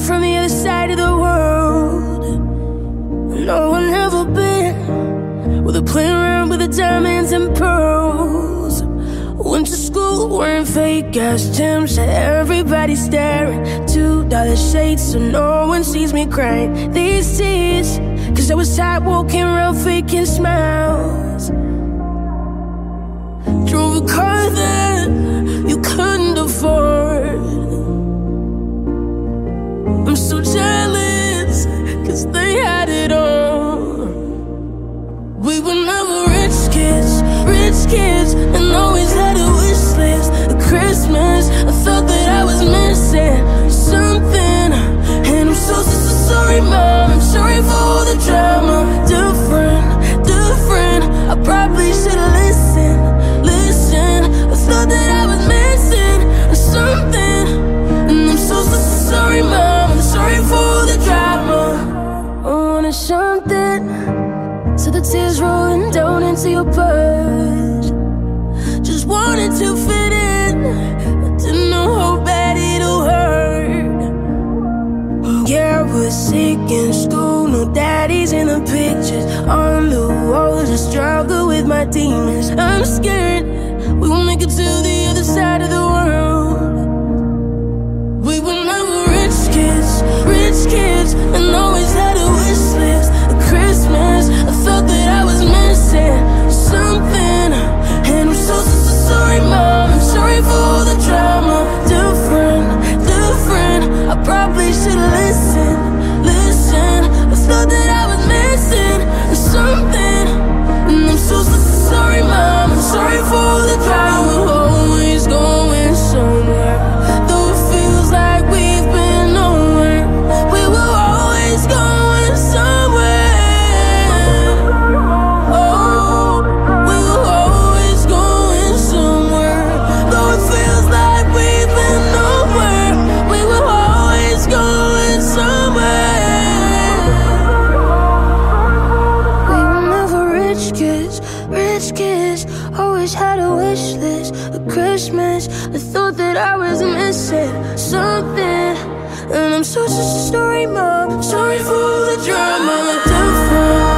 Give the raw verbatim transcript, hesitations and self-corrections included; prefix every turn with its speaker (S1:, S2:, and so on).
S1: from the other side of the world. No one ever been with a playing around with the diamonds and pearls. Went to school wearing fake ass Timbs, everybody staring. Two dollar shades so no one sees me crying these tears, cause I was tired walking around faking smiles. Drove a car that you couldn't afford. I'm so jealous, cause they had it all. We were never rich kids, rich kids, and always had a wish list. At Christmas, I thought that I was missing something. And I'm so, so, so sorry, Mom, I'm sorry for all the drama. Different, different, I probably should've listened, listened. I thought that I was missing something. And I'm so, so, so sorry, Mom, I'm sorry for all the drama. I wanted something, so the tears rolling down into your purse. Just wanted to fit in, I didn't know how bad it'll hurt. Yeah, I was sick in school, no daddies in the pictures. On the walls, I struggle with my demons. I'm scared we won't make it to the other side of the world. We were never rich kids, rich kids, and always had a wish list. At Christmas, I thought that I was missing something. And I'm so, so, so sorry, Mom, I'm sorry for all the drama. Different, different, I probably should've listened, listened. I thought that I was missing something. And I'm so, so, so sorry, Mom, I'm sorry for all the drama. We're always going somewhere, though it feels like we've been nowhere. We were always going somewhere. Oh, we were always going somewhere, though it feels like we've been nowhere. We were always going somewhere. We were never rich kids, rich kids, always had a wish list. At Christmas, I thought that I was missing something. And I'm so, so sorry, Mom, sorry for all the drama. Different,